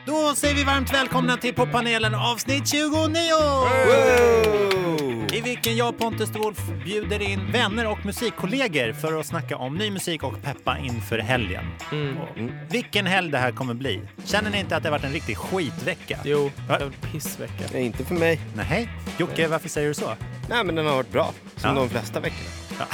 Då säger vi varmt välkomna till Poppanelen avsnitt 29! Wow! I vilken jag, Pontus Wolf, bjuder in vänner och musikkollegor för att snacka om ny musik och peppa inför helgen. Vilken helg det här kommer bli. Känner ni inte att det har varit en riktig skitvecka? Jo, det Va? var pissvecka. Nej, inte för mig. Nej. Jocke, varför säger du så? Nej, men den har varit bra. Som Ja. de flesta veckorna.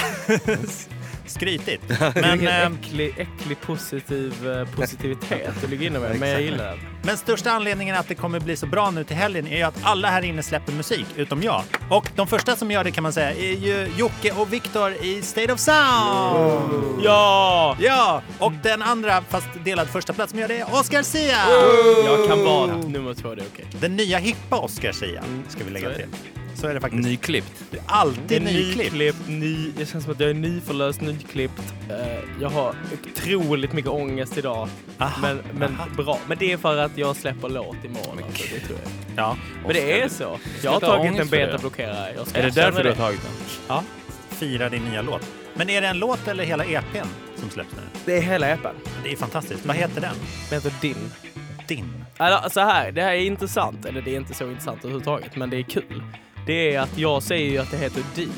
Skrytigt. Men Men, äcklig positivitet du ligger inne med, men jag gillar den. men största anledningen att det kommer bli så bra nu till helgen är ju att alla här inne släpper musik, utom jag. Och de första som gör det kan man säga är ju Jocke och Viktor i State of Sound! Ja! Ja! Och den andra, fast delad första plats som gör det är Oscar Sia! Jag kan vara nummer 2, det är okej. Den nya hippa Oscar Sia ska vi lägga så är till. Så är det faktiskt. Nyklippt. Det är alltid nyklippt. Jag känns som att jag är nyförlöst, nyklippt. Jag har otroligt mycket ångest idag. Aha, Men bra. Men det är för att jag släpper låt imorgon. Alltså, det tror jag. Ja. Men det är så. Jag har inte ha tagit en ångest för det. betablockerare. Jag ska Är det erkänna därför du har tagit den? Ja, Fira din nya låt. Men är det en låt eller hela EPn som släpps nu? det är hela appen. Det är fantastiskt. Vad heter den? Det heter Din. Din. Alltså, så här, det här är intressant. Eller det är inte så intressant överhuvudtaget, men det är kul. Det är att jag säger ju att det heter Din.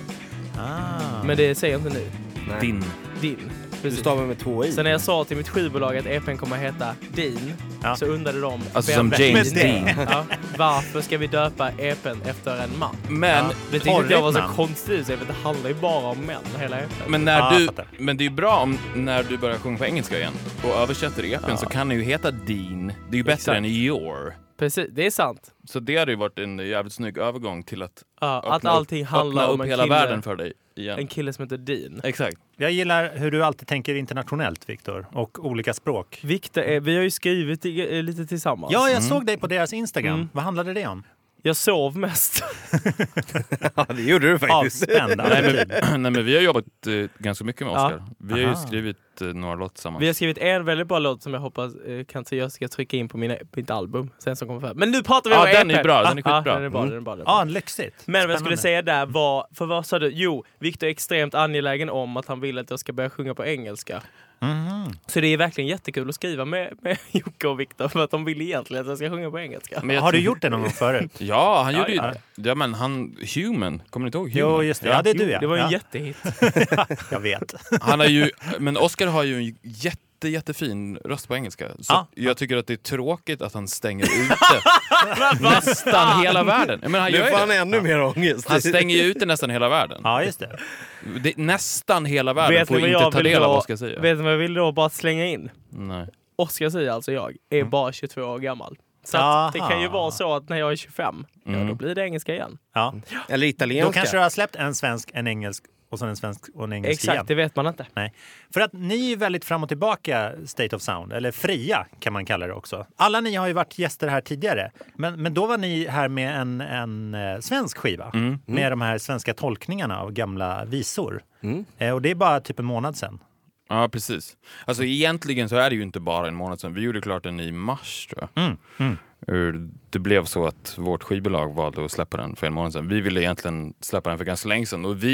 Men det säger inte ni. Nej. Din. Din. Du stavar med 2 i. Så när jag sa till mitt skivbolag att EPn kommer heta Din, Ja. så undrade de Alltså som James Dean. Ja, varför ska vi döpa EPn efter en man? Men, Ja. Det tyckte inte jag var så Porrigt namn. konstigt, för det handlar ju bara om män, hela EPn. men, när Ja, jag du, fattar. men det är ju bra om när du börjar sjunga på engelska igen och översätter EPn så kan det ju heta Dean. Det är ju bättre Exakt. än your. Precis, det är sant. Så det hade ju varit en jävligt snygg övergång till att Ja, att öppna allting upp, handlar öppna om upp en hela kille, världen för dig igen. en kille som heter Dean. Exakt. Jag gillar hur du alltid tänker internationellt, Viktor. Och olika språk. Victor, vi har ju skrivit lite tillsammans. Ja, jag såg dig på deras Instagram. Vad handlade det om? Jag sov mest. Ja, det gjorde du faktiskt. Avspänd. Nej, men vi har jobbat ganska mycket med Oscar. Vi har ju Aha. skrivit några låtar tillsammans. Vi har skrivit en väldigt bra låt som jag hoppas jag ska trycka in på mitt album sen som kommer fram. Men nu pratar vi om den är EP. bra, den är skitbra. Ja, den är bra, den är bra. Ja, lyxigt. Men vad jag skulle Spännande. säga där var, för vad sa du? Jo, Victor är extremt angelägen om att han vill att jag ska börja sjunga på engelska. Så det är verkligen jättekul att skriva med Jocke och Victor, för att de vill egentligen att jag ska sjunga på engelska. Men jag Har du tror- gjort det någon gång förut? Ja, han gjorde ju ja. Ja, men han... Human. Kommer ni inte ihåg Human? Jo, just det. Ja, det är du, ja. Det var en Ja. jättehit. Jag vet. Han har ju... Men Oscar har ju en jättefin röst på engelska. Så Ja. jag tycker att det är tråkigt att han stänger ute nästan hela världen. Men han Nu gör får han ju det. ännu mer ångest. Han stänger ju ute nästan hela världen. Ja, just det. Nästan hela världen Vet får ni vad inte jag ta vill del av då? vad Oscar säger. Vet ni vad jag vill då bara slänga in? Nej. Oscar säger alltså jag är bara 22 år gammal. Så Aha. att det kan ju vara så att när jag är 25, ja, då blir det engelska igen. Ja. Eller Då italienska. kanske du har släppt en svensk, en engelsk och så en svensk och en engelsk Exakt, igen. det vet man inte. Nej. För att ni är väldigt fram och tillbaka State of Sound, eller fria kan man kalla det också. Alla ni har ju varit gäster här tidigare, men då var ni här med en svensk skiva. Med de här svenska tolkningarna av gamla visor. Och det är bara typ en månad sedan. Ja, precis. Alltså egentligen så är det ju inte bara en månad sedan. Vi gjorde klart den i mars, tror jag. Det blev så att vårt skivbolag valde att släppa den för en månad sedan. Vi ville egentligen släppa den för ganska länge sedan. Och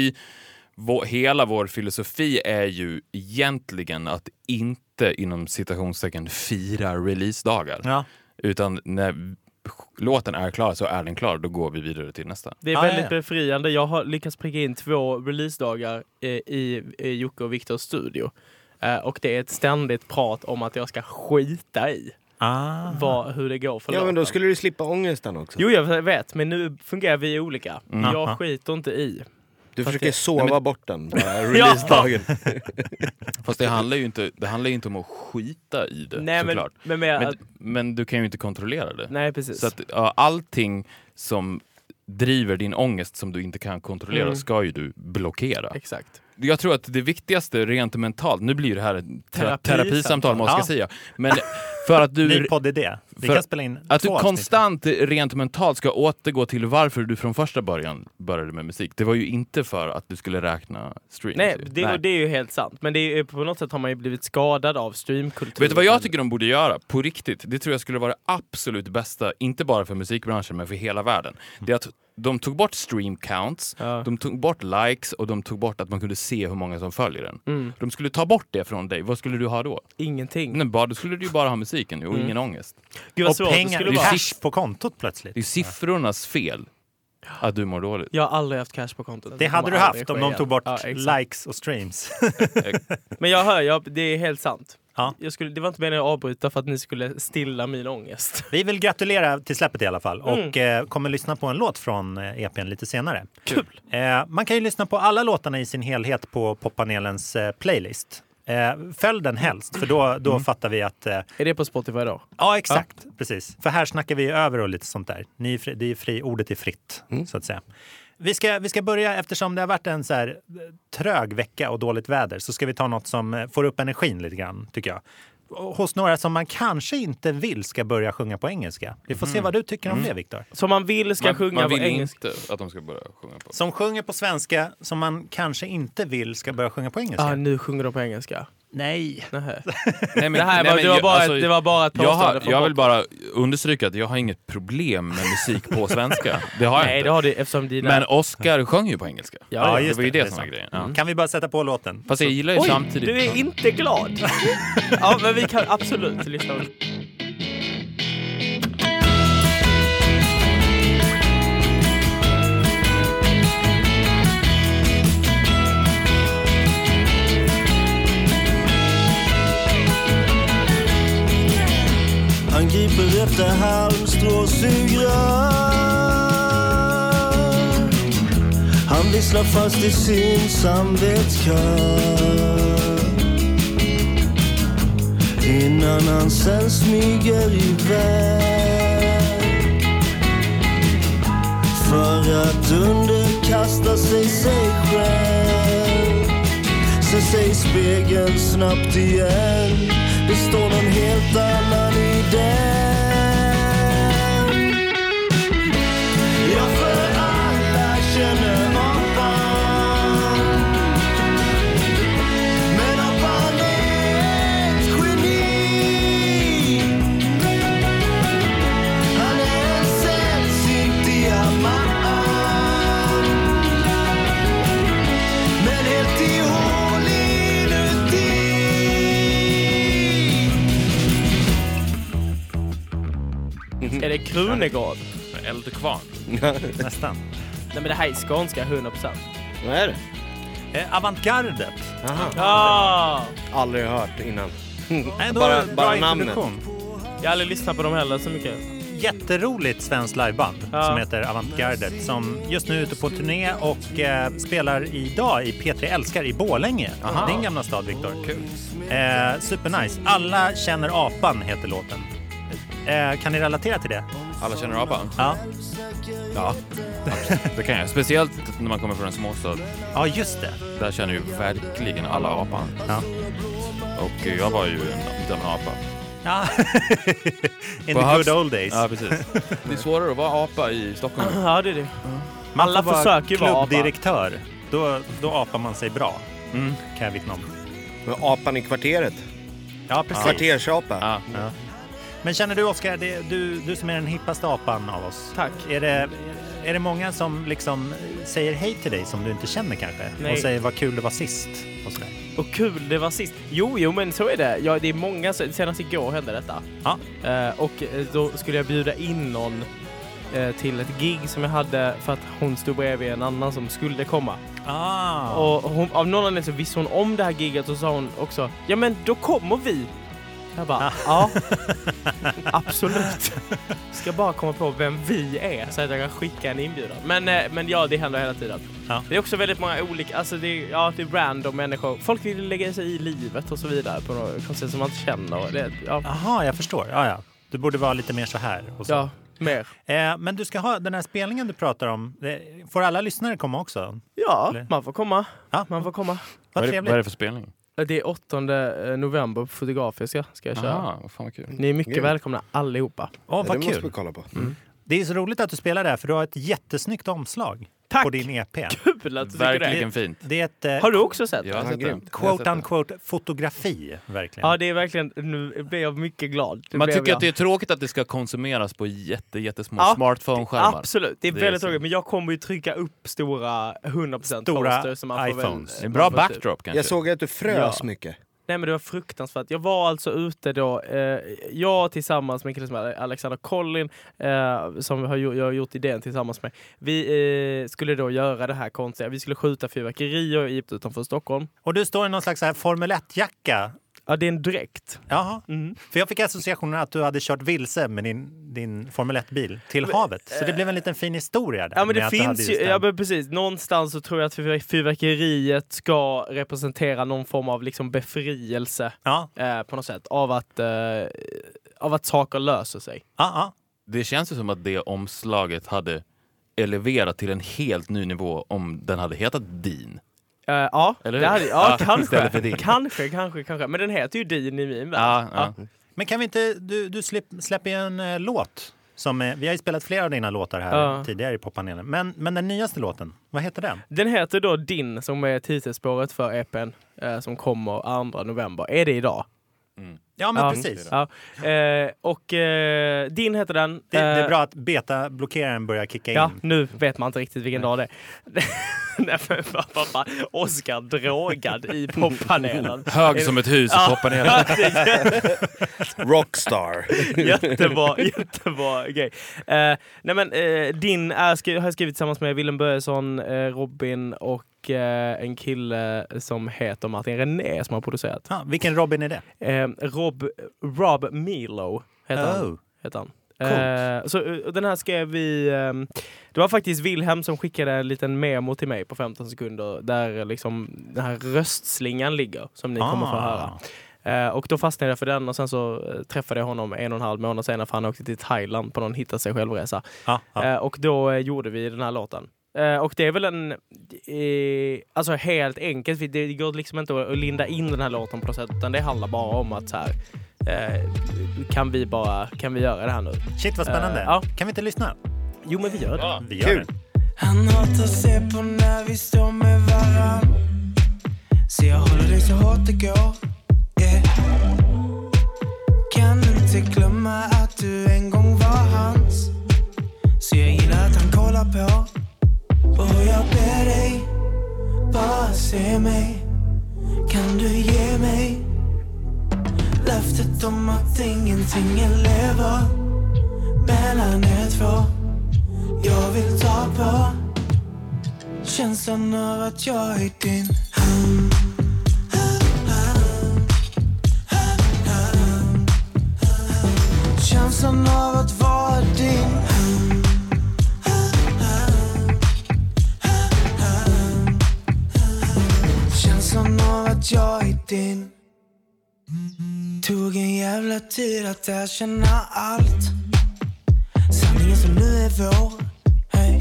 hela vår filosofi är ju egentligen att inte inom citationstecken fira releasedagar. Ja. Utan när låten är klar så är den klar. Då går vi vidare till nästa. Det är Ah, väldigt ja. befriande. Jag har lyckats pricka in 2 releasedagar i Jocke och Viktors studio. Och det är ett ständigt prat om att jag ska skita i hur det går för Ja, men låten. då skulle du slippa ångesten också. Jo, jag vet. Men nu fungerar vi olika. Jag Aha. skiter inte i. Du försöker det- sova bort den bara releasedagen. Fast det handlar ju inte om att skita i det, Nej, såklart. men Men du kan ju inte kontrollera det. nej, precis. Så att allting som driver din ångest som du inte kan kontrollera ska ju du blockera. Exakt. Jag tror att det viktigaste rent mentalt, nu blir det här ett terapisamtal med Ja. Oscar Sia, men för att Ny du podd-idé. Vi för kan spela in att du 2 avsnitt. konstant rent mentalt ska återgå till varför du från första början började med musik. Det var ju inte för att du skulle räkna streams. Nej, det är ju helt sant. Men det är, på något sätt har man ju blivit skadad av streamkultur. Vet du vad jag tycker de borde göra? På riktigt. Det tror jag skulle vara det absolut bästa, inte bara för musikbranschen men för hela världen. Det är att de tog bort stream counts, Ja. de tog bort likes och de tog bort att man kunde se hur många som följer den. Mm. De skulle ta bort det från dig. Vad skulle du ha då? Ingenting. Nej, då skulle du ju bara ha musiken och ingen ångest. Gud vad Och svårt det pengar, skulle vara. cash på kontot plötsligt. Det är siffrornas fel att du mår dåligt. Jag har aldrig haft cash på kontot. Det hade du kommer aldrig haft om ske de igen. tog bort Ja, exakt. likes och streams. Men jag hör, det är helt sant. Ja. Det var inte meningen att avbryta för att ni skulle stilla min ångest. Vi vill gratulera till släppet i alla fall och kommer lyssna på en låt från EPn lite senare. Kul. Man kan ju lyssna på alla låtarna i sin helhet på poppanelens playlist. Följ den helst, för då fattar vi att... Är det på Spotify då? Ja, exakt. Precis. För här snackar vi över och lite sånt där. Det är fri, ordet är fritt, så att säga. Vi ska börja, eftersom det har varit en så här trög vecka och dåligt väder, så ska vi ta något som får upp energin lite grann, tycker jag. Hos några som man kanske inte vill ska börja sjunga på engelska. Vi får se vad du tycker om det, Viktor. Som man vill ska sjunga man på vill engelska. inte att de ska börja sjunga på. Som sjunger på svenska, som man kanske inte vill ska börja sjunga på engelska. Nu sjunger de på engelska. Nej. Nähä. Nej, men, Det här nej, var, men det var jag- bara, alltså, det var bara ett påstående. jag vill bara understryka att jag har inget problem med musik på svenska. Det har jag Nej, inte. det har du eftersom dina... Men Oscar sjöng ju på engelska. Ja, det just var ju det, det det som är var sant. grejen. Ja. Kan vi bara sätta på låten? Fast jag gillar ju Oj, samtidigt... du är inte glad. Ja, men vi kan absolut lyssna. Han griper efter halmstrå, sugrör. Han visslar fast i sin samvetskör. Innan han sen smyger iväg. För att underkasta sig själv. Se sig i spegeln snabbt igen. Det står någon helt annan i den. Ja, för alla känner apan. Men apan är ett geni. Han är en sällsynt diamant. Men helt ihål inuti. Är det Krunegård? Eldkvarn. Nästan. Nej, men det här är skånska 100%. Vad är det? Avantgardet. Aha. Ja! Aldrig hört innan. Nej, då Bara bra namnet. introduktion. Jag har aldrig lyssnat på dem heller så mycket. Jätteroligt svenskt liveband Ja. som heter Avantgardet, som just nu är ute på turné och spelar idag i P3 Älskar i Borlänge. Aha. Din gamla stad, Viktor. Kul. Supernice. Alla känner apan heter låten. Kan ni relatera till det? Alla känner apan? Ja. Ja, absolut. Det kan jag. Speciellt när man kommer från en småstad. Ja, just det. Där känner ju verkligen alla apan. Ja. Och jag var ju en apa. Ja. In På the högst- good old days. Ja, precis. Det är svårare att vara apa i Stockholm. Ja, det är det. Man Alla får vara försöker ju vara apa. klubbdirektör. Då apar man sig bra. Kan jag vittna om. Men apan i kvarteret. Ja, precis. Kvartersapa. Ja. Ja. Men känner du, Oskar, du som är den hippaste apan av oss. Tack. Är det många som liksom säger hej till dig som du inte känner kanske? Nej. Och säger vad kul det var sist? Och sådär. Och kul, det var sist. Jo, men så är det. Ja, det är många, senast igår hände detta. Ja. Då skulle jag bjuda in någon till ett gig som jag hade för att hon stod bredvid en annan som skulle komma. Och hon, av någon anledning så visste hon om det här giget och sa hon också, ja men då kommer vi. Jag bara, ja, absolut. Ska bara komma på vem vi är så att jag kan skicka en inbjudan. Men ja, det händer hela tiden. Ja. Det är också väldigt många olika, alltså det är random människor. Folk vill lägga sig i livet och så vidare på något konstigt som man inte känner. Jaha, jag förstår. Ja. Du borde vara lite mer så här. Och så. Ja, mer. Men du ska ha den här spelningen du pratar om. Får alla lyssnare komma också? Ja, Eller? man får komma. Ja. Man får komma. Vad Vad är trevligt. det för spelning? Det är 8 november på Fotografiska ska jag köra. Aha, vad fan vad kul. Ni är mycket Gud. välkomna allihopa. Åh, Det vad måste vi kul. kolla på. Det är så roligt att du spelar det här, för du har ett jättesnyggt omslag Tack. på din EP. Kul att du tycker det. Verkligen fint. Det är ett Har du också sett Jag har det? sett det. quote-unquote fotografi, verkligen. Ja, det är verkligen... Nu blir jag mycket glad. Man tycker att det är tråkigt att det ska konsumeras på jättesmå Ja, smartphone-skärmar. Absolut, det är Det är väldigt så. tråkigt. Men jag kommer ju trycka upp stora 100% Stora posters som man får iPhones. Det är en bra backdrop kanske. Jag såg att du frös Ja. mycket. Nej, men det var fruktansvärt. Jag var alltså ute då, jag tillsammans med en kille som heter Alexander Collin, som jag har gjort idén tillsammans med. Vi skulle då göra det här konstiga. Vi skulle skjuta fyrverkerier utanför Stockholm. Och du står i någon slags så här Formel 1-jacka. Ja, det är en dräkt. Jaha. För jag fick associationen att du hade kört vilse med din Formel 1-bil till havet. Så det blev en liten fin historia där. Ja, men det med att du hade finns just ju, den. ja, men precis. Någonstans så tror jag att fyrverkeriet ska representera någon form av liksom befrielse Ja, på något sätt av att saker löser sig. ja. Det känns ju som att det omslaget hade eleverat till en helt ny nivå om den hade hetat Din. Ja, Eller det hur? hade, Ja, kanske. istället för din. Kanske. Men den heter ju Din i min värld. Ja. Men kan vi inte, du släpper ju en låt. Vi har ju spelat flera av dina låtar här tidigare i poppanelen. Men den nyaste låten, vad heter den? Den heter då Din, som är titelspåret för EPn som kommer 2 november. Är det idag? Ja, men precis. Ja. Din heter den. Det är bra att beta-blockeraren börjar kicka in. Ja, nu vet man inte riktigt vilken dag det är. Nej, men pappa, Oscar drogad i poppanelen. Hög som ett hus i poppanelen. Rockstar. Jättebra grej. Nej, men Din har jag skrivit tillsammans med Willem Börjesson, Robin och en kille som heter Martin René som har producerat. Ja, vilken Robin är det? Rob Milo heter han. Så den här skrev vi... det var faktiskt Wilhelm som skickade en liten memo till mig på 15 sekunder där liksom den här röstslingan ligger som ni kommer få höra. Och då fastnade jag för den och sen så träffade jag honom 1,5 månad senare för han åkte till Thailand på någon hitta sig självresa. Och då gjorde vi den här låten. Och det är väl alltså helt enkelt, det går liksom inte att linda in den här låten på något sätt, utan det handlar bara om att så här, kan vi göra det här nu? Shit, vad spännande. Ja. Kan vi inte lyssna? Jo, men vi gör det. Vi gör Kul. det. Han hatar se på när vi står med varann. Så jag håller dig så hårt det går, yeah. Kan inte glömma att du en gång var hans. Så jag gillar att han kollar på. Och jag ber dig, bara se mig. Kan du ge mig löftet om att ingenting lever mellan er två? Jag vill ta på känslan av att jag är din. Känslan av att vara din. Känslan av att jag är din. Tog en jävla tid att erkänna allt. Sanningen som nu är vår. Hey.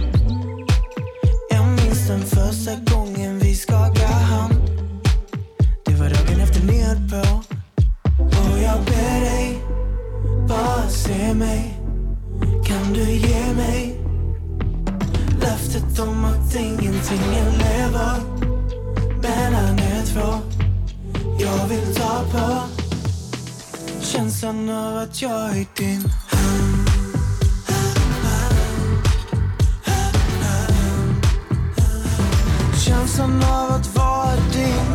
Jag minns den första gången vi skakade hand. Det var dagen efter ni höll på. Och jag ber dig, bara se mig. Kan du ge mig löftet om att ingenting lever mellan er två? Jag vill ta på känslan av att jag är din. Känslan av att vara din.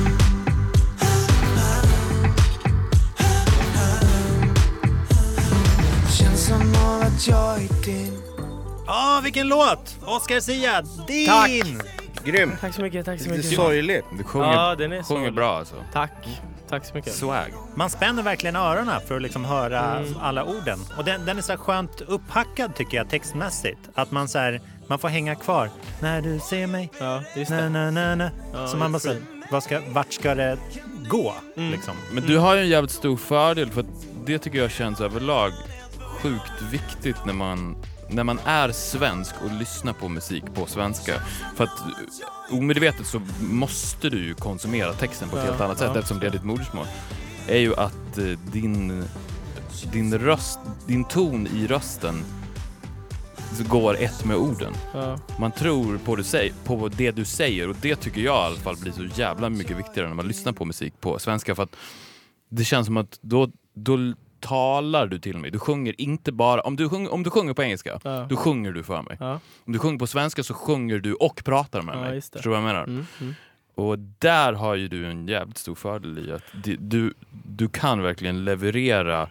Känslan av att jag är din. Vilken låt! Oscar Sia, Din! Tack. Grym. Tack så mycket. Det är sorgligt. Du sjunger, Ja, den är sjunger så bra alltså. Tack så mycket. Swag. Man spänner verkligen öronen för att liksom höra alla orden. Och den är så skönt upphackad tycker jag textmässigt. Att man så här, man får hänga kvar. När du ser mig, Ja, just na det. na na na. Ja, Så man bara det är så, vart ska det gå? Liksom. Men du har ju en jävligt stor fördel, för att det tycker jag känns överlag sjukt viktigt när man är svensk och lyssnar på musik på svenska. För att omedvetet så måste du ju konsumera texten på ett helt annat sätt eftersom det är ditt modersmål. Är ju att din röst, din ton i rösten går ett med orden. Ja. Man tror på det du säger, och det tycker jag i alla fall blir så jävla mycket viktigare när man lyssnar på musik på svenska, för att det känns som att då talar du till mig. Du sjunger inte bara... Om du sjunger på engelska, då sjunger du för mig. Ja. Om du sjunger på svenska så sjunger du och pratar med mig. Förstår du vad jag menar? Och där har ju du en jävligt stor fördel i att du kan verkligen leverera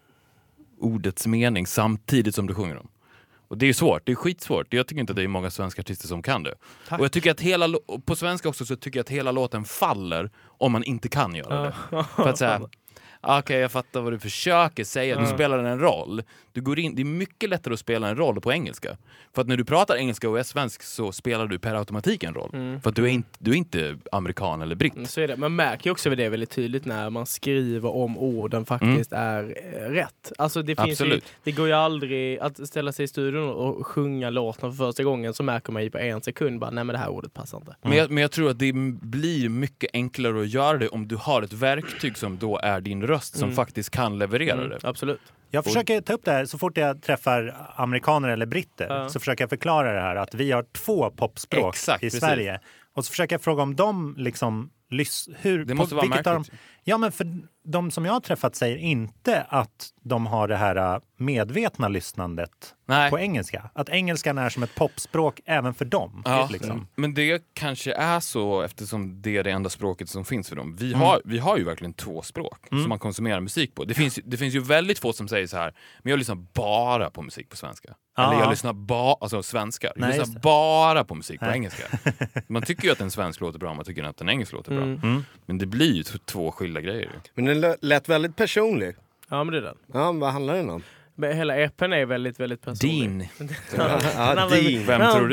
ordets mening samtidigt som du sjunger dem. Och det är svårt, det är skitsvårt. Jag tycker inte att det är många svenska artister som kan det. Tack. Och jag tycker att på svenska också så tycker jag att hela låten faller om man inte kan göra det. För att säga, okej, jag fattar vad du försöker säga. Du spelar en roll. Du går in, det är mycket lättare att spela en roll på engelska. För att när du pratar engelska och är svensk så spelar du per automatik en roll. För att du är inte amerikan eller britt. Så är det. Man märker ju också det väldigt tydligt när man skriver om orden faktiskt är rätt. Alltså det finns ju, det går ju aldrig att ställa sig i studion och sjunga låten för första gången, så märker man ju på en sekund bara, nej men det här ordet passar inte. Men jag tror att det blir mycket enklare att göra det om du har ett verktyg som då är din röst som faktiskt kan leverera det. Absolut. Jag försöker ta upp det här så fort jag träffar amerikaner eller britter, så försöker jag förklara det här att vi har 2 popspråk i Sverige. Och så försöker jag fråga om de liksom hur, det måste vara märkligt. Ja, men för de som jag har träffat säger inte att de har det här medvetna lyssnandet på engelska. Att engelskan är som ett popspråk även för dem. Ja, liksom. Men det kanske är så eftersom det är det enda språket som finns för dem. Vi har ju verkligen 2 språk som man konsumerar musik på. Det finns ju väldigt få som säger så här, men jag lyssnar bara på musik på svenska. Eller jag lyssnar alltså svenskar. Jag lyssnar bara på musik på engelska. Man tycker ju att en svensk låter bra, man tycker att en engelsk låter bra. Men det blir ju 2 skilda grejer. Men den lät väldigt personlig. Ja, men det är den. Ja, vad handlar den om? Men hela EP:n är väldigt, väldigt personlig. Dean. Dean. Vem tror du?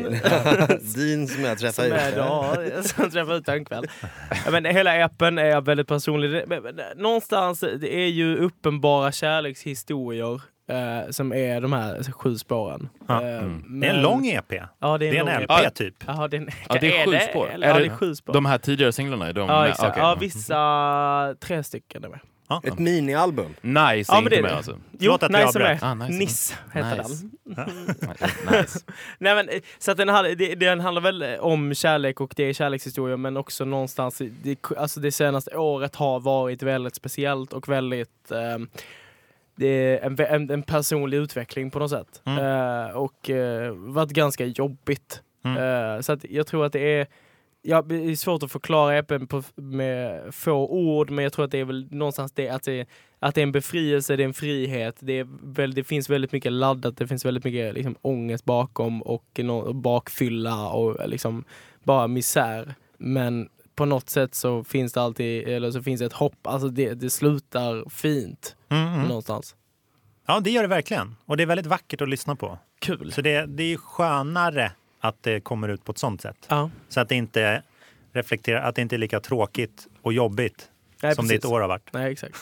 Dean som jag träffade ut. Som jag träffade ut en kväll. Men hela EP:n är väldigt personlig. Någonstans, det är ju uppenbara kärlekshistorier som är de här 7 spåren. Men... Det är en lång EP. Ja, det är en LP typ. Ja, det är 7 spår. Ja, det är 7 spår. De här tidigare singlarna är de ja, med? Exakt. Okay. Ja, vissa 3 stycken är med. Ett mini-album. Nice, ja, men det är med det. alltså. Jo, Nice som är. Nice. Niss heter Nice. den. Nice. Nej, men, så att den handlar väl om kärlek, och det är kärlekshistoria, men också någonstans alltså det senaste året har varit väldigt speciellt och väldigt det är en personlig utveckling på något sätt. Och varit ganska jobbigt. Så att jag tror att det är är svårt att förklara EP:n med få ord, men jag tror att det är väl någonstans det att det är en befrielse, det är en frihet. Det finns väldigt mycket laddat, det finns väldigt mycket liksom ångest bakom och bakfylla och liksom bara misär. Men på något sätt så finns det alltid, eller så finns det ett hopp. Alltså det slutar fint någonstans. Ja, det gör det verkligen. Och det är väldigt vackert att lyssna på. Kul. Så det är skönare att det kommer ut på ett sånt sätt. Ja. Så att det inte reflekterar, att det inte är lika tråkigt och jobbigt som ditt år har varit. Nej, exakt.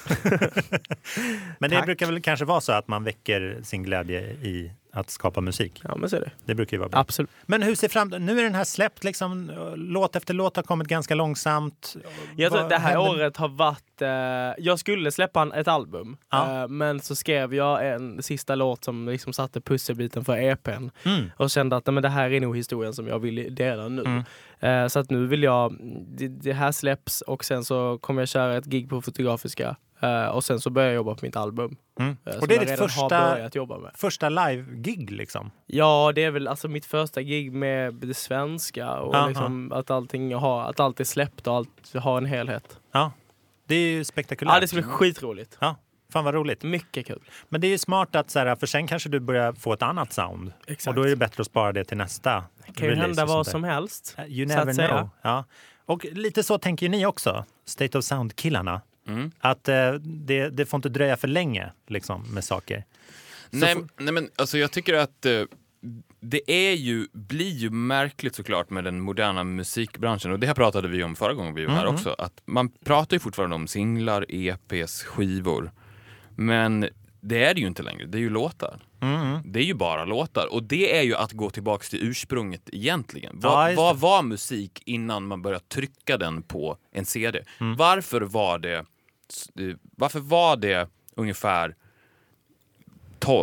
Men det brukar väl kanske vara så att man väcker sin glädje i att skapa musik. Ja, men så är det. Det brukar ju vara bra. Absolut. Men hur ser fram... Nu är den här släppt liksom, låt efter låt har kommit ganska långsamt. Jag tror att det här året har varit... jag skulle släppa ett album. Men så skrev jag en sista låt som liksom satte pusselbiten för EP:n. Och kände att men det här är nog historien som jag vill dela nu. Så att nu vill jag... Det här släpps och sen så kommer jag köra ett gig på Fotografiska. Och sen så börjar jag jobba på mitt album. Och det är ditt första live-gig liksom? Ja, det är väl alltså mitt första gig med det svenska. Och liksom att att allt är släppt och allt har en helhet. Ja, det är ju spektakulärt. Ja, det ska bli skitroligt. Ja, fan vad roligt. Mycket kul. Men det är ju smart att så här, för sen kanske du börjar få ett annat sound. Exakt. Och då är det bättre att spara det till nästa. Det kan ju hända vad som helst. You never know. Ja. Och lite så tänker ni också, State of Sound-killarna. Att det får inte dröja för länge liksom, med saker. Nej, men alltså jag tycker att det blir ju märkligt såklart med den moderna musikbranschen. Och det här pratade vi om förra gången vi var här också. Att man pratar ju fortfarande om singlar, EPs, skivor. Men det är det ju inte längre, det är ju låtar. Det är ju bara låtar. Och det är ju att gå tillbaka till ursprunget egentligen. Vad var musik innan man började trycka den på en CD? Varför var det ungefär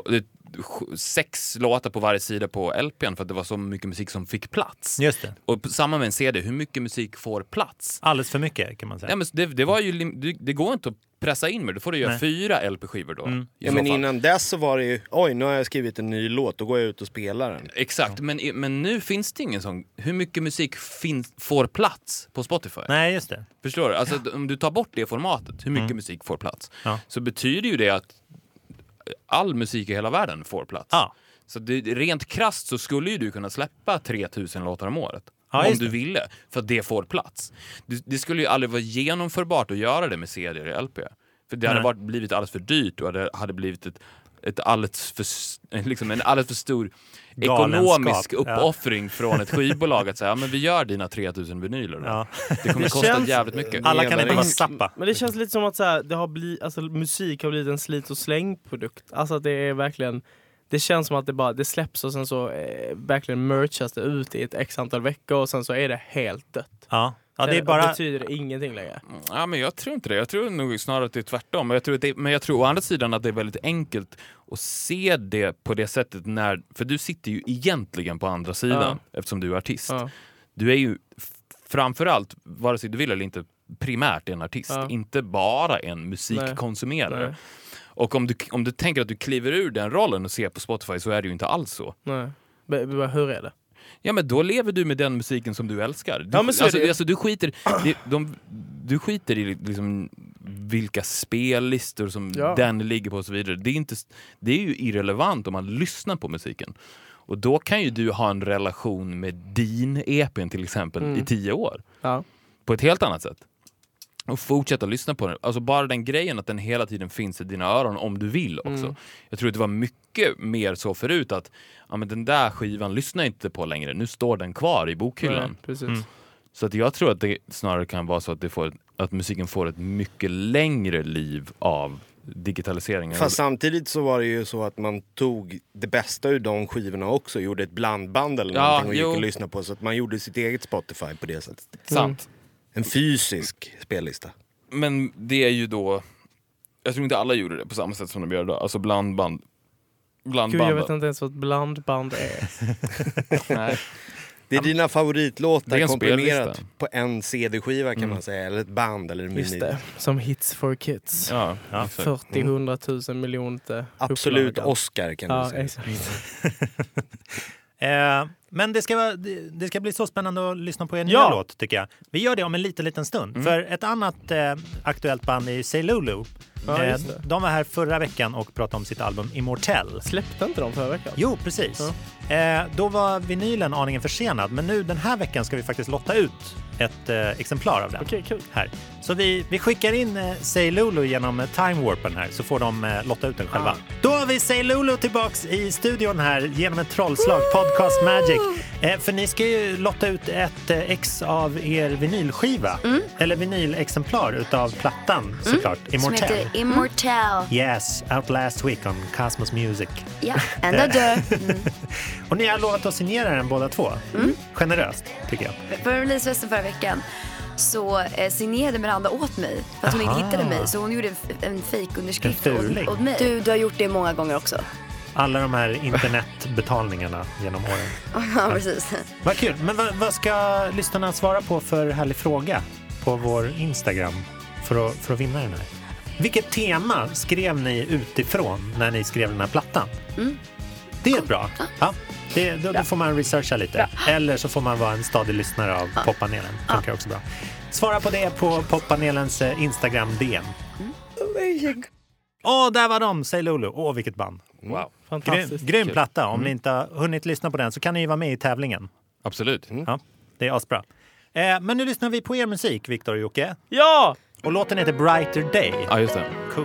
6 låtar på varje sida på LPn för att det var så mycket musik som fick plats. Just det. Och samma med en CD, hur mycket musik får plats? Alldeles för mycket kan man säga. Ja, men det var ju det går inte att pressa in med. Då får du göra 4 LP-skivor då. Ja, men innan dess så var det ju, oj, nu har jag skrivit en ny låt, då går jag ut och spelar den. Exakt, men nu finns det ingen sån. Hur mycket musik får plats på Spotify? Nej, just det. Förstår du? Alltså om du tar bort det formatet, hur mycket musik får plats, så betyder ju det att all musik i hela världen får plats. Ja. Så rent krasst så skulle ju du kunna släppa 3000 låtar om året. Ja, om du ville, för att det får plats. Det skulle ju aldrig vara genomförbart att göra det med CD eller LP. För det hade blivit alldeles för dyrt och det hade blivit en alldeles för stor ekonomisk uppoffring från ett skivbolag att säga, men vi gör dina 3000 vinyler. Ja. Det kommer kosta jävligt mycket. Alla kan inte vara sappa. Men det känns lite som att så här, det har musik har blivit en slit- och slängprodukt. Alltså att det är verkligen, det känns som att det släpps och sen så verkligen merchas det ut i ett x antal veckor och sen så är det helt dött. Ja, det är bara... Det betyder ingenting längre. Ja, men jag tror inte det. Jag tror nog snarare att det är tvärtom. Men jag tror å andra sidan att det är väldigt enkelt att se det på det sättet för du sitter ju egentligen på andra sidan eftersom du är artist. Ja. Du är ju framförallt, vare sig du vill eller inte, primärt en artist. Inte bara en musikkonsumerare. Nej. Och om du tänker att du kliver ur den rollen och ser på Spotify så är det ju inte alls så. Nej. Hur är det? Ja, men då lever du med den musiken som du älskar. Du skiter i liksom vilka spellistor som den ligger på och så vidare. Det är ju irrelevant om man lyssnar på musiken. Och då kan ju du ha en relation med din EPn till exempel i 10 år. Ja. På ett helt annat sätt. Och fortsätta lyssna på den. Alltså bara den grejen att den hela tiden finns i dina öron om du vill också. Jag tror att det var mycket mer så förut att men den där skivan lyssnar jag inte på längre. Nu står den kvar i bokhyllan. Precis. Så att jag tror att det snarare kan vara så att musiken får ett mycket längre liv av digitaliseringen. Fast samtidigt så var det ju så att man tog det bästa ur de skivorna också och gjorde ett blandband eller någonting och gick och lyssnade på, så att man gjorde sitt eget Spotify på det sättet. Sant. En fysisk spellista. Men det är ju då, jag tror inte alla gjorde det på samma sätt som de gör idag. Alltså blandband. Gud, jag vet inte ens vad ett blandband är. Nej. Det är dina favoritlåtar komprimerat på en CD-skiva kan man säga. Eller ett band eller en Just vinyl. det, som Hits for Kids. 40 100 000 miljoner. Absolut Oscar kan man säga. Exakt. Men det ska bli så spännande att lyssna på en nya låt, tycker jag. Vi gör det om en liten stund. För ett annat aktuellt band är Say Lulu. De var här förra veckan och pratade om sitt album Immortal. Släppte inte de förra veckan? Jo, precis. Då var vinylen aningen försenad, men nu den här veckan ska vi faktiskt lotta ut ett exemplar av den. Okej, kul. Här. Så vi skickar in Say Lulu genom Time Warpen här, så får de lotta ut den själva. Då har vi Say Lulu tillbaks i studion här genom ett trollslag, Podcast Magic. För ni ska ju lotta ut ett ex av er vinylskiva. Eller vinylexemplar utav plattan, såklart. Immortal. Som heter Immortal. Yes, out last week on Cosmos Music. Ja, ända dö. Och ni har lovat att signera den båda två. Generöst, tycker jag. För releasefesten förra veckan så signerade Miranda åt mig för att hon inte hittade mig, så hon gjorde en fake-underskrift åt mig. Du har gjort det många gånger också. Alla de här internetbetalningarna genom åren. Ja, precis. Vad kul. Men vad ska lyssnarna svara på för härlig fråga på vår Instagram för att vinna den här? Vilket tema skrev ni utifrån när ni skrev den här plattan? Det är bra. Ja. Då får man researcha lite. Eller så får man vara en stadig lyssnare av poppanelen. Funkar också bra. Svara på det på poppanelens Instagram DM. Där var de, Say Lulu. Vilket band. Wow. Fantastiskt. Grym platta. Om ni inte har hunnit lyssna på den så kan ni ju vara med i tävlingen. Absolut. Ja, det är asbra. Men nu lyssnar vi på er musik, Viktor och Jocke. Ja! Och låten heter Brighter Day. Ja, just det. Cool.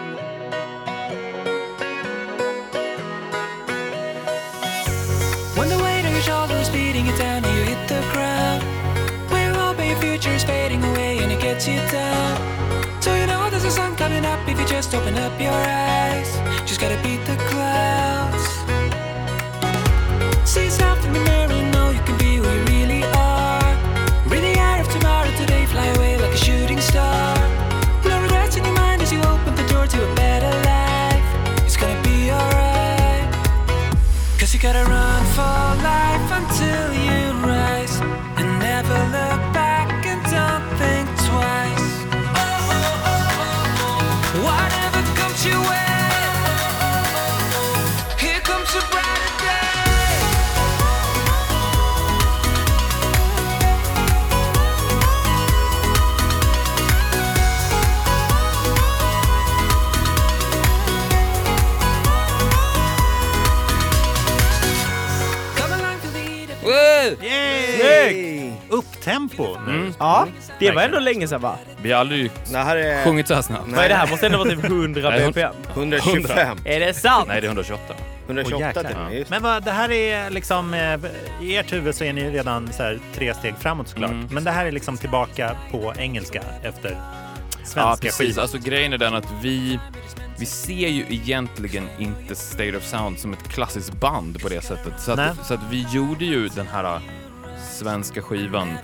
When the weight of your shoulders beating it down and you hit the ground, we're hoping your future is fading away and it gets you down. So you know there's a sun coming up if you just open up your eyes. Just gotta beat the clouds. See yourself in the mirror and know you can be who you really are. Breathe the air of tomorrow today, fly away like a shooting star. No regrets in your mind as you open the door to a better life. It's gonna be alright. Yay! Upptempo nu. Ja, det var ändå länge sedan, va? Vi har aldrig sjungit så här snabbt. Vad är det här? Måste ändå vara typ 100 bpm. 125. Är det sant? Nej, det är 128. 128 till mig. Men vad, det här är liksom, i ert huvud så är ni redan så här 3 steg framåt såklart. Men det här är liksom tillbaka på engelska efter svenska skivan. Alltså grejen är den att vi ser ju egentligen inte State of Sound som ett klassiskt band på det sättet. Så att vi gjorde ju den här svenska skivan.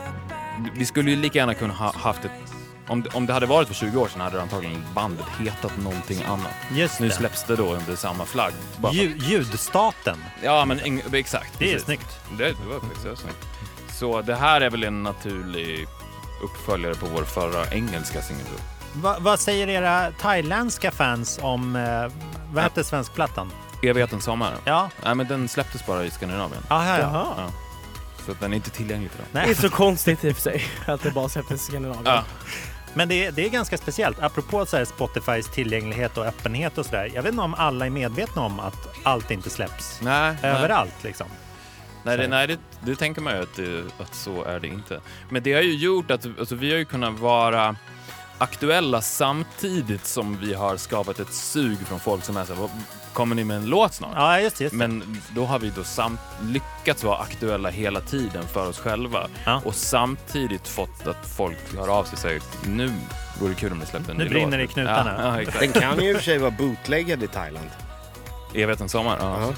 Vi skulle ju lika gärna kunna ha haft ett... Om det hade varit för 20 år sedan hade det antagligen bandet hetat någonting annat. Just nu det. Släpps det då under samma flagg. Ljudstaten. Ja, men exakt. Det är precis. snyggt. Det var faktiskt så snyggt. Så det här är väl en naturlig uppföljare på vår förra engelska singel. Vad säger era thailändska fans om, vad hette svenskplattan? Evigheten sommar. Ja. Nej, men den släpptes bara i Skandinavien. Aha, Jaha. Ja. Så den är inte tillgänglig för dem. Nej. Det är så konstigt i och för sig att det bara släpptes i Skandinavien. Ja. Men det är ganska speciellt. Apropå så här Spotifys tillgänglighet och öppenhet och sådär. Jag vet inte om alla är medvetna om att allt inte släpps överallt liksom. Nej, det tänker man ju att så är det inte. Men det har ju gjort att alltså, vi har ju kunnat vara aktuella samtidigt som vi har skapat ett sug från folk som är så här, kommer ni med en låt snart? Ja, just det. Men då har vi då lyckats vara aktuella hela tiden för oss själva. Ja. Och samtidigt fått att folk hör av sig och säger, nu vore det kul om ni släppte en ny Nu brinner det i knutarna. Ja, exakt. Den kan ju i och för sig vara bootleggad i Thailand. Evigheten sommar. Ja.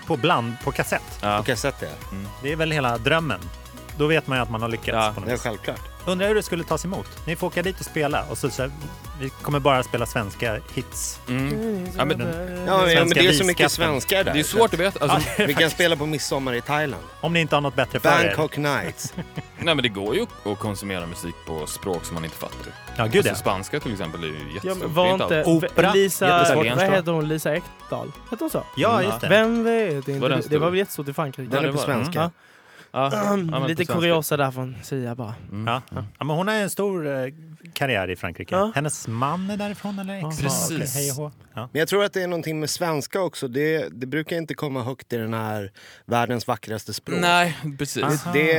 På kassett. Ja. På kassett, ja. Det är väl hela drömmen. Då vet man ju att man har lyckats Ja, på något Det är vis. självklart. Undrar hur det skulle tas emot. Ni får åka dit och spela och så vi kommer bara spela svenska hits. Ja, men Ja, men Svenska det är så mycket visskatten. svenskar där. det är svårt att veta. Alltså, Vi kan spela på midsommar i Thailand. Om ni inte har något bättre för er. Bangkok Nights. nej, men det går ju att konsumera musik på språk som man inte fattar. Ja, gud Alltså, ja. spanska till exempel är ju Ja, jättestort. men var inte Opera, Lisa, jättesvårt. vad heter hon? Lisa Ekdahl? Heter hon så? Ja, just det. Vem vet Var inte? den Det stor? var väl jättestort i Frankrike. Den är det på var- svenska. Ja. men Lite på kuriosa där från Sia bara. Ja. Ja, men hon har en stor karriär i Frankrike. Ja. Hennes man är därifrån eller ex? Precis. Okej, hej och hå. Ja. Men jag tror att det är någonting med svenska också. Det brukar inte komma högt i den här världens vackraste språk. Nej, precis. Aha. Det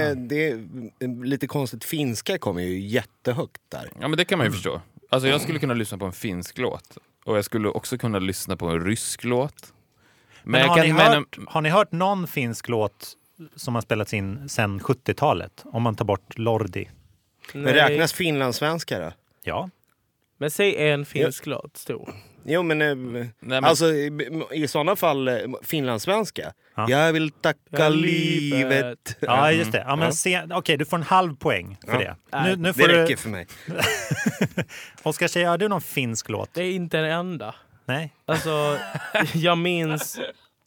är lite konstigt. Finska kommer ju jättehögt där. Ja, men det kan man ju förstå. Alltså jag skulle kunna lyssna på en finsk låt. Och jag skulle också kunna lyssna på en rysk låt. Men har ni hört någon finsk låt som har spelats in sedan 70-talet? Om man tar bort Lordi. Men räknas finlandssvenska då? Ja. Men säg en finsk låt, stor. Jo, men, men- alltså i sådana fall finlandssvenska. Ja. Jag vill tacka Ja, livet. Ja, just det. Ja, men okej, du får en halv poäng för det. Nej, Nu Det får räcker du... för mig. Oskar, säger du någon finsk låt? Det är inte en enda. Nej. Alltså, jag minns...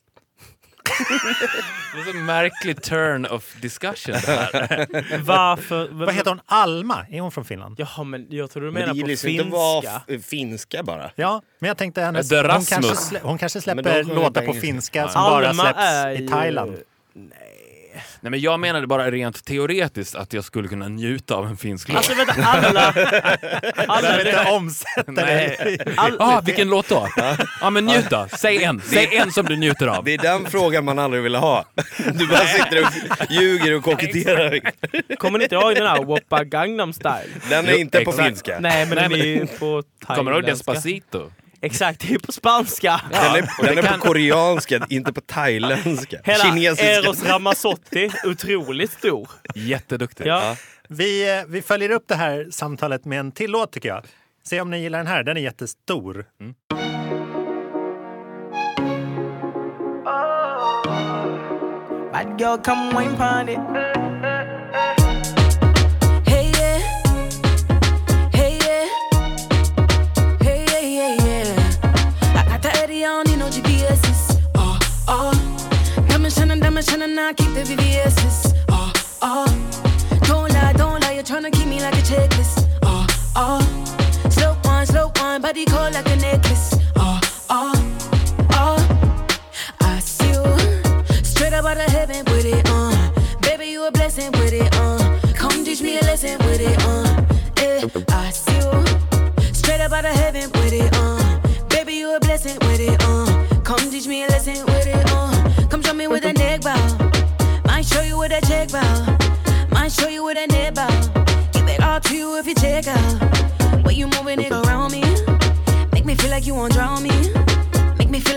Det är en märklig turn of discussion det här. Varför... Vad heter hon? Alma? Är hon från Finland? Jaha, men jag tror du Men menar det på gills finska. inte vara finska bara. Ja, men jag tänkte hennes... The Hon Rasmus. kanske Men släpper de sjunger låtar på på engelska. finska som bara Alma släpps är i ju- Thailand. Nej, men jag menade bara rent teoretiskt att jag skulle kunna njuta av en finsk låt. Alltså vänta, alla Jag vill inte omsätta Nej. det. Vilken låt då? Ja, men njut då. Säg en som du njuter av. Det är den frågan man aldrig vill ha. Du bara sitter och ljuger och koketterar. kommer ni inte ihåg den här Woppa Gangnam Style? Den är inte på exakt. finska. Nej, men Nej, den men- är ju på thailändska. Kommer du ihåg Despacito? Exakt, det är på spanska. Den är på koreanska, inte på thailändska. Hela Kinesiska. Eros Ramazzotti, otroligt stor. Jätteduktig. Ja. Vi följer upp det här samtalet med en till låt tycker jag. Se om ni gillar den här, den är jättestor. Bad girl, come wine pon it. Hey yeah, hey yeah, hey yeah, yeah, yeah. I got the Eddie, I don't need no GPS's. Diamond shining, I keep the VVS's. Don't lie, you're tryna keep me like a checklist. Slow wine, body cold like a necklace. I see you straight up out of heaven with it on. Baby, you a blessing with it on. Come teach me a lesson with it on. I see you straight up out of heaven with it on. Baby, you a blessing with it on. Come teach me a lesson with it on. Come show me with a neck bow. Might show you with a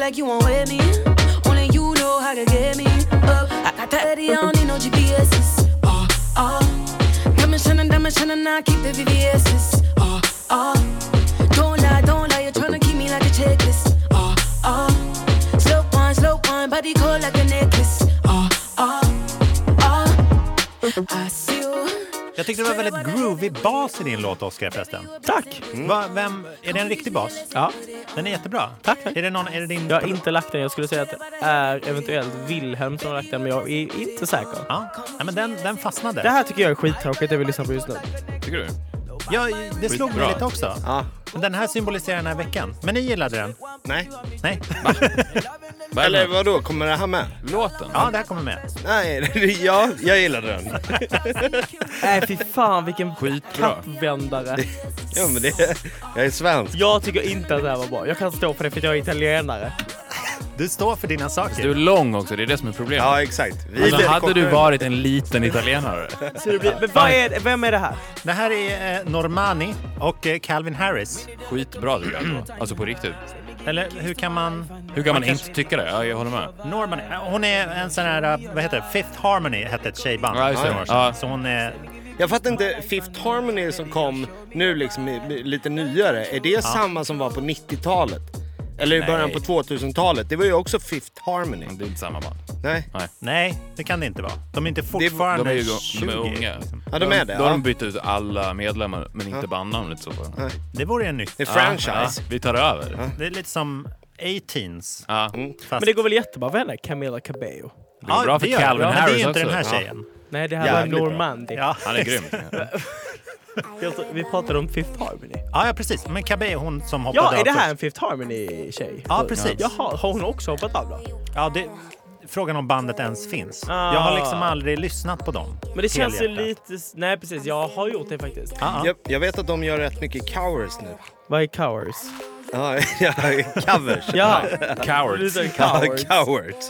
like you won't wear me. Only you know how to get me up. I got that Eddie, I don't need no GPS's. Diamonds tryna not keep the VVS's. Don't lie, you're tryna keep me like a checklist. Slow wine, body cold like a necklace. I see you. Jag tyckte det var väldigt groovy bas i din låt, Oscar, förresten. Tack! Är det en riktig bas? Ja. Den är jättebra. Tack. Är det din... Jag har inte lagt den. Jag skulle säga att det är eventuellt Wilhelm som har lagt den, men jag är inte säker. Ja, men den fastnade. Det här tycker jag är skittråkigt, jag vill lyssna på just nu. Tycker du? Ja, det slog mig lite också. Ja. Den här symboliserar den här veckan. Men ni gillade den? Nej. Eller Eller vadå, kommer det här med? låten? Ja, det här kommer med. Nej, ja, jag gillade den. Nej, fy fan, vilken Skitbra. kappvändare. Ja, men jag är svensk. Jag tycker inte att det här var bra. Jag kan stå för det för att jag är italienare. Du står för dina saker. Du är lång också, det är det som är problemet. Ja, exakt. Alltså, hade du varit en liten italienare? Så det blir, men vem är det här? Det här är Normani och Calvin Harris. Skitbra tycker jag. Alltså på riktigt. Eller hur kan man inte tycka det? Ja, jag håller med. Normani, hon är en sån här, vad heter det? Fifth Harmony hette ett tjejband. Ja, just det. Ja. Så hon är... Jag fattar inte, Fifth Harmony som kom nu liksom lite nyare, är det samma som var på 90-talet? Eller i början på 2000-talet? Det var ju också Fifth Harmony. Det är inte samma band. Nej, det kan det inte vara. De är inte fortfarande de är 20. unga. Liksom. Ja, de är det. Då har de bytt ut alla medlemmar, men inte bandnamnet så. Det vore en nytt. Det är franchise. Ja, vi tar över. Det är lite som A-Teens. Ja. Fast... Men det går väl jättebra för henne, Camila Cabello. Det går bra för Calvin men det Harris är inte också. den här tjejen. Nej, det här var Jävligt bra. Normandi. Ja. Han är grym. Vi pratade om Fifth Harmony. Ja, precis. Men Cabello, hon som hoppade av. Ja, är det här först. en Fifth Harmony-tjej? Ja, precis. Jaha, har hon också hoppat av då? Ja, frågan om bandet ens finns. Jag har liksom aldrig lyssnat på dem. Men det känns ju helhjärtat. lite... Nej, precis. Jag har gjort det faktiskt. Jag vet att de gör rätt mycket covers nu. Vad är covers? Ja, covers. Ja, Cowards. Cowards.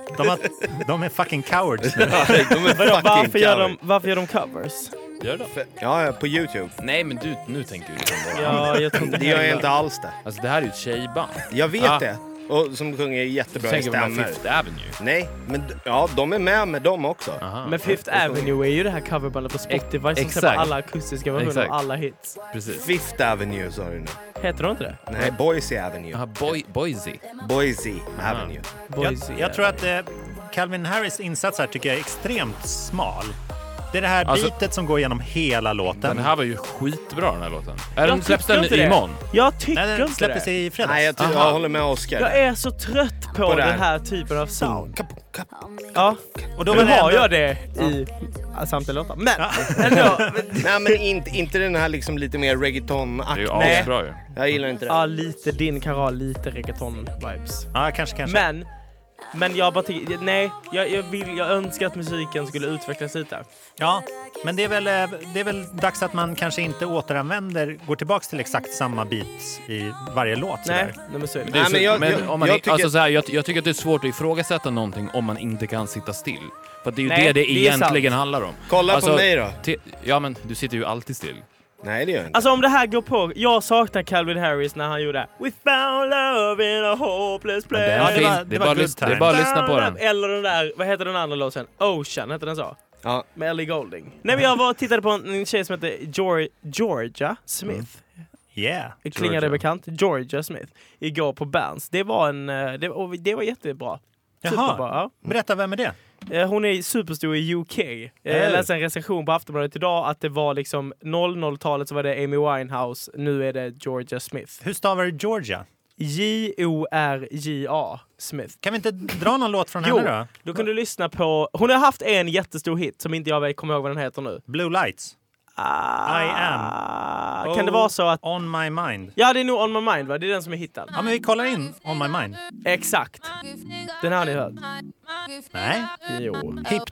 De är fucking cowards nu. De är vadå, fucking varför gör de covers? Gör det? Ja, på YouTube. Nej, men nu tänker du liksom bara. Ja, jag tror inte Det gör jag inte alls det. Alltså det här är ju ett tjejband. Jag vet det. Och som sjunger jättebra i Tänker man stämmer. Fifth Avenue. Nej, men ja, de är med dem också. Aha. Men Fifth Avenue är ju det här coverbandet på Spotify som Exakt. släpper alla akustiska versioner Exakt. av alla hits. Precis. Fifth Avenue sa du nu. Heter de inte det? Nej, Boise Avenue. Jaha, Boise. Boise Avenue. Boise. Jag tror att Calvin Harris insats här tycker jag är extremt smal. Det är det här Alltså, bitet som går igenom hela låten. Den här var ju skitbra, den här låten. Släpps tycker den inte det. imorgon? Jag tycker Nej, den inte släpptes det. i fredags. Nej, jag håller med Oscar. Jag är så trött på det den här. här typen av sound. Kap. Ja, Och då nu var det har ändå- jag det i samtliga låtar. Men ändå, Nej, men inte den här liksom lite mer Det är ju reggaeton-aktiga. asbra ju. Jag gillar inte det. ja, lite din kan ha lite reggaeton-vibes. Ja, kanske. Men jag bara tycker, nej, jag önskar att musiken skulle utvecklas lite. Ja, men det är väl dags att man kanske inte går tillbaks till exakt samma beat i varje låt. Nej, sådär. men så är det. Det är Nej, men så, om man, jag tycker- alltså så här, jag tycker att det är svårt att ifrågasätta någonting om man inte kan sitta still. För det är ju Nej, det det är egentligen sant. handlar om. Kolla Alltså, på mig då. Ja, men du sitter ju alltid still. Nej, det gör jag inte. Alltså om det här går på, jag saknar Calvin Harris när han gjorde We found love in a hopeless place. Den Ja, det finns, var- det är var bara good det är times. bara att lyssna på den. Eller den där, vad heter den andra låten? Ocean, heter den så? Ja. Med Ellie Goulding. Nej, men jag var och tittade på en tjej som heter Georgia Smith. Yeah. Klingade Georgia. bekant. Georgia Smith. Igår på Berns. Det var det var jättebra. Superbra, ja. Berätta, vem är det? Hon är superstor i UK. Jag läste en recension på Aftonbladet idag att det var liksom 00-talet så var det Amy Winehouse. Nu är det Georgia Smith. Hur stavar du Georgia? Georgia Smith. Kan vi inte dra någon låt från Jo, henne då? då kan du lyssna på... Hon har haft en jättestor hit som inte jag kommer ihåg vad den heter nu. Blue Lights. I am. Kan det vara så att... On my mind. Ja, det är nog On My Mind, va? Det är den som är hittad. Ja, men vi kollar in On my mind. Exakt. Den har ni hört. Nej. Jo. Hippt.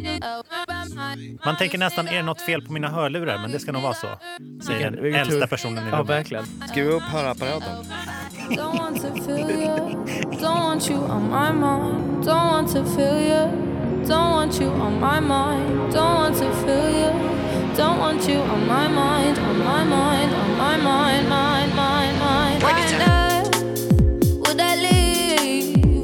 Man tänker nästan, är det något fel på mina hörlurar? Men det ska nog vara så. Säger den Vilken äldsta tur. personen i Ja, rummet. verkligen. Skriv upp hörapparaten. Don't want to feel you. Don't want you on my mind. Don't want to feel you. Don't want you on my mind. Don't want to feel you. Don't want you on my mind. On my mind. On my mind. Mind. Mind. Mind. Would I leave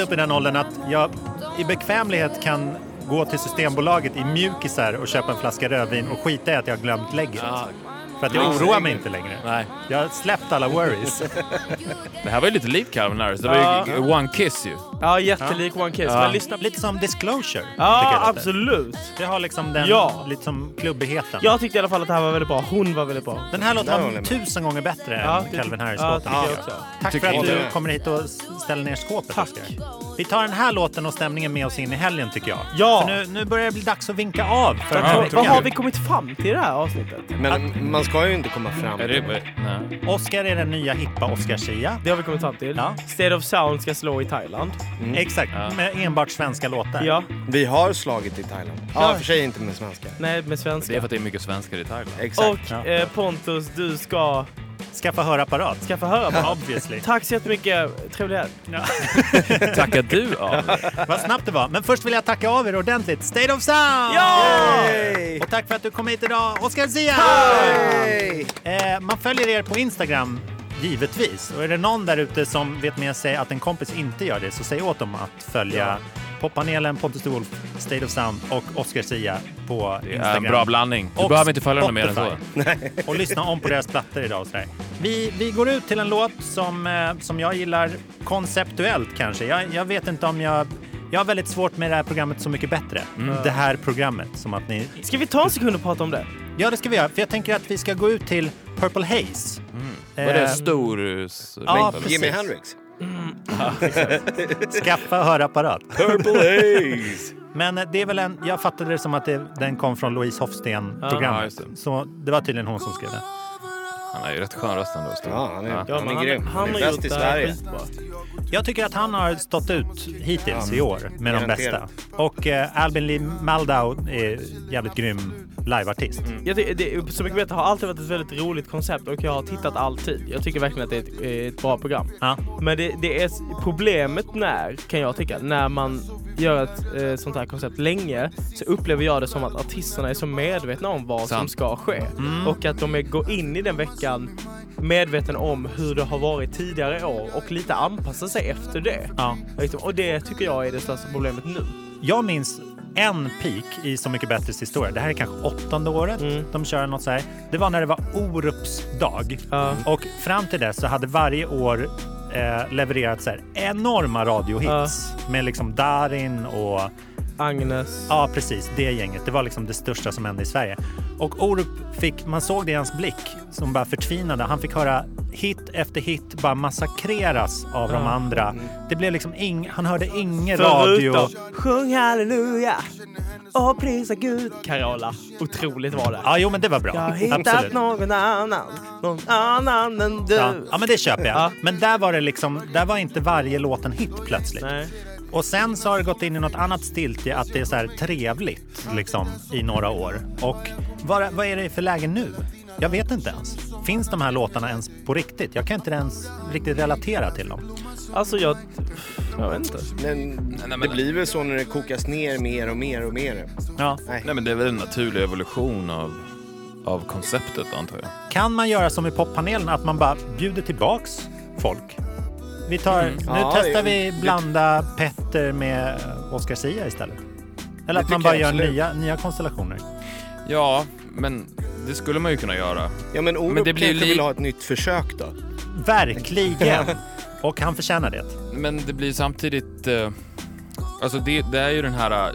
upp i den åldern att jag i bekvämlighet kan gå till Systembolaget i mjukisar och köpa en flaska rödvin och skita i att jag har glömt lägget. För att jag oroar mig inte längre. Nej. Jag har släppt alla worries. Det här var ju lite likt Calvin Harris. Det var ju One Kiss ju. Ja, jättelik One Kiss. Men lyssna. Lite som Disclosure. Ja, absolut. Det har liksom den lite som klubbigheten. Jag tyckte i alla fall att det här var väldigt bra. Hon var väldigt bra. Den här låten var 1000 gånger bättre än Calvin Harris-låten. Tack för att du kommer hit och ställer ner skåpet. Tack. Vi tar den här låten och stämningen med oss in i helgen tycker jag. Ja. För nu börjar det bli dags att vinka av. Vad har vi kommit fram till i det här avsnittet? Men man ska ju inte komma fram. Nej. Oscar är den nya hippa Oscar-Sia. Det har vi kommit fram till. Ja. State of Sound ska slå i Thailand. Exakt, med enbart svenska låtar. Ja. Vi har slagit i Thailand. Ja, för sig inte med svenska. Nej, med svenska. Det är för att det är mycket svenskar i Thailand. Exakt. Och Pontus, du ska Skaffa hörapparat. Skaffa hörapparat. Obviously. Tack så jättemycket. Trevligt. Ja. Tackar du av. Vad snabbt det var. Men först vill jag tacka av er ordentligt. State of Sound! Ja! Yay! Och tack för att du kom hit idag, Oscar Sia! Man följer er på Instagram, givetvis. Och är det någon där ute som vet med sig att en kompis inte gör det, så säg åt dem att följa Poppanelen, Pontus de Wolf, State of Sound och Oscar Sia på Instagram. En bra blandning. Du och behöver inte följa dem mer än så. Och lyssna om på deras plattor idag och sådär. Vi går ut till en låt som jag gillar konceptuellt kanske. Jag vet inte om jag har väldigt svårt med det här programmet Så mycket bättre. Det här programmet som att ni... Ska vi ta en sekund och prata om det? Ja, det ska vi göra. För jag tänker att vi ska gå ut till Purple Haze. Var det stor... Ja, precis. Jimi Hendrix. Skaffa hörapparat. Purple Haze. Men det är väl jag fattade det som att den kom från Louise Hofsten-programmet. Ja, så det var tydligen hon som skrev det. Han är ju rätt skön röst ändå. Ja, han är grym. Han har bäst gjort i det Sverige. skitbra. Jag tycker att han har stått ut hittills i år med de bästa. Och Albin Lee Maldau är jävligt grym liveartist. Jag tycker, Så mycket bättre har alltid varit ett väldigt roligt koncept och jag har tittat alltid. Jag tycker verkligen att det är ett bra program. Ja. Men det är problemet kan jag tycka, när man gör ett sånt här koncept länge, så upplever jag det som att artisterna är så medvetna om vad som ska ske. Och att de går in i den veckan medveten om hur det har varit tidigare år och lite anpassa sig efter det. Ja. Och det tycker jag är det största problemet nu. Jag minns en peak i Så mycket bättres historia. Det här är kanske 8:e året de kör något så här. Det var när det var Orups dag. Och fram till dess så hade varje år levererat så här enorma radiohits med liksom Darin och Agnes. Ja, precis. Det gänget. Det var liksom det största som hände i Sverige. Och Orup man såg det i hans blick som bara förtvinade. Han fick höra hit efter hit bara massakreras av de andra. Det blev liksom han hörde ingen radio. Sjung halleluja och prisa Gud. Carola. Otroligt var det. Ja, jo, men det var bra. Jag har hittat absolut. någon annan än du. Ja, men det köper jag. Ja. Men där var det liksom, där var inte varje låt en hit plötsligt. Nej. Och sen så har det gått in i något annat stilt, att det är så här trevligt liksom i några år. Och vad är det för läge nu? Jag vet inte ens. Finns de här låtarna ens på riktigt? Jag kan inte ens riktigt relatera till dem. Alltså jag vet inte. Men det blir väl så när det kokas ner mer och mer och mer. Ja. Nej, men det är väl en naturlig evolution av konceptet, antar jag. Kan man göra som i poppanelen, att man bara bjuder tillbaks folk? Nu testar vi blanda Petter med Oscar Sia istället. Eller att man bara gör nya konstellationer. Ja, men det skulle man ju kunna göra. Ja, men Orup kanske vill ha ett nytt försök då. Verkligen. Och han förtjänar det. Men det blir samtidigt... alltså det är ju den här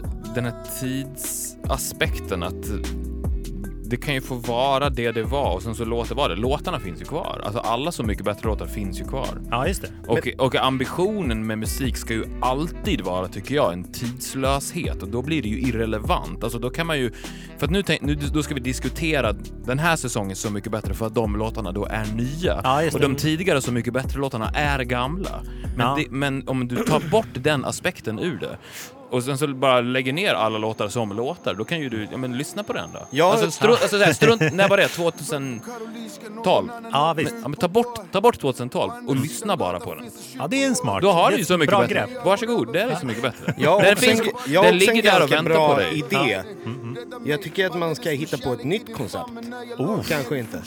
tidsaspekten att... Det kan ju få vara det var och sen så låter vara det. Låtarna finns ju kvar. Alltså alla Så mycket bättre låtar finns ju kvar. Ja, just det. Och ambitionen med musik ska ju alltid vara, tycker jag, en tidslöshet. Och då blir det ju irrelevant. Alltså då kan man ju... För att då ska vi diskutera den här säsongen Så mycket bättre för att de låtarna då är nya. Ja, just det. Och de tidigare Så mycket bättre låtarna är gamla. Men om du tar bort den aspekten ur det och sen så bara lägger ner alla låtar som låtar, då kan ju du lyssna på den då. Ja, när var det? 2012? Ja, visst. Men ta bort 2012 och lyssna bara på den. Ja, det är en smart. Då har du ju Så mycket bra bättre. Grepp. Varsågod, det är Så mycket bättre. Ja, den ligger där och väntar på dig. Idé. Jag tycker att man ska hitta på ett nytt koncept. Kanske inte.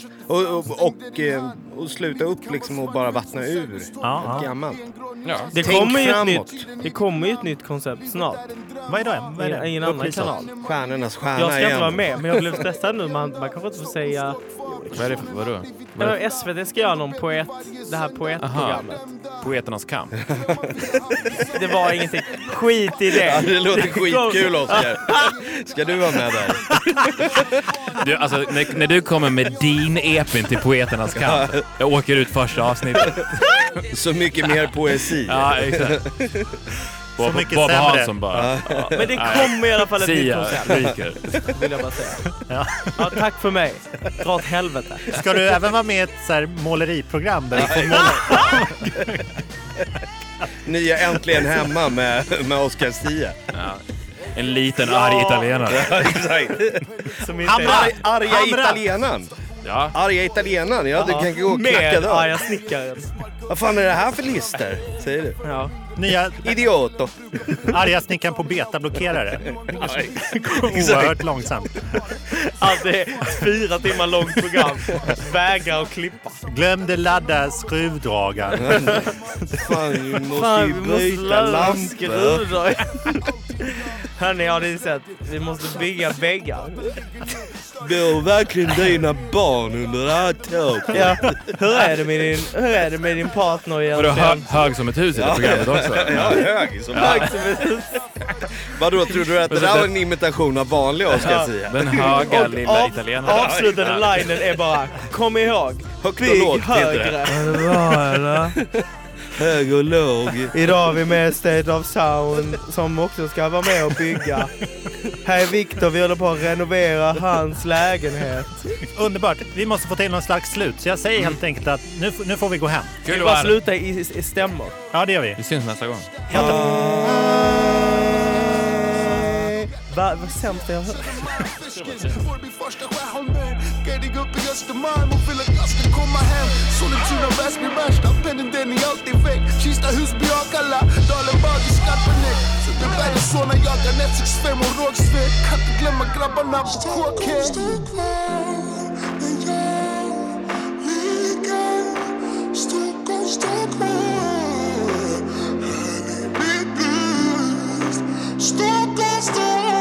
Och sluta upp liksom och bara vattna ur ett gammalt. Ja. Det kommer ju ett nytt koncept snart. Vad är det? I en annan kanal. Stjärnornas stjärna Jag ska igen. inte vara med, men jag blev stressad nu. Man kanske inte får säga... Vad är det för, vadå? Ja, SVT ska göra någon det här poetprogrammet. Poeternas kamp. Det var ingenting. Skit i det. Ja, det låter skitkul, Oskar. Ska du vara med där? Du, alltså, när du kommer med din epin till Poeternas kamp, jag åker ut första avsnittet. Så mycket mer poesi. Ja, exakt. Så mycket Bob sämre. Hansson bara. Ja. Men det kommer i alla fall ett nytt koncept. ryker. Vill jag bara säga. Ja, tack för mig. Dra åt helvete. Ska du även vara med i ett så här måleriprogram där du får måla? Nya Äntligen hemma med Oskar Stia. Ja. En liten arg italienare. Exakt. Som inte Arga italienaren. Ja. Arga italienaren. Ja, du kan gå och knacka med där. arga snickaren. Vad fan är det här för lister? Säger du. Ja. Nya Idioto. arga snickaren på betablockerare. Oerhört långsamt. Alltså det är 4 timmar långt program. Vägrar att klippa. Glömde ladda skruvdragaren. Fan, vi måste ju byta lampor. Hörni, ja, det är sett. Vi måste bygga väggar. Bor verkligen dina barn under det här tåget? Ja. Hur är det med din partner Vadå, egentligen? hög som ett hus i det programmet också? Ja, hög som hög. Vadå, tror du att det där var en imitation av vanliga Oskar Sia? Den höga lilla italienaren. Avslutande linen är bara: kom ihåg, Högt och bygg lågt, heter det. högre. Hög och låg. Idag är vi med State of Sound som också ska vara med och bygga. Här är Victor, vi håller på att renovera hans lägenhet. Underbart. Vi måste få till någon slags slut. Så jag säger helt enkelt att nu får vi gå hem. Vi bara sluta i stämmor. Ja, det gör vi. Vi syns nästa gång. Vad sämst jag har hört. Getting up i Östermalm och vill att jag ska komma hem. Sollentuna väst blir värsta, pennen den är alltid väck. Kista Husby och alla, Dalen bad i Skarpenäck. Så det är så när jag jagar F65 och Rågsvek. Kan inte glömma grabbarna på KK. Stockholm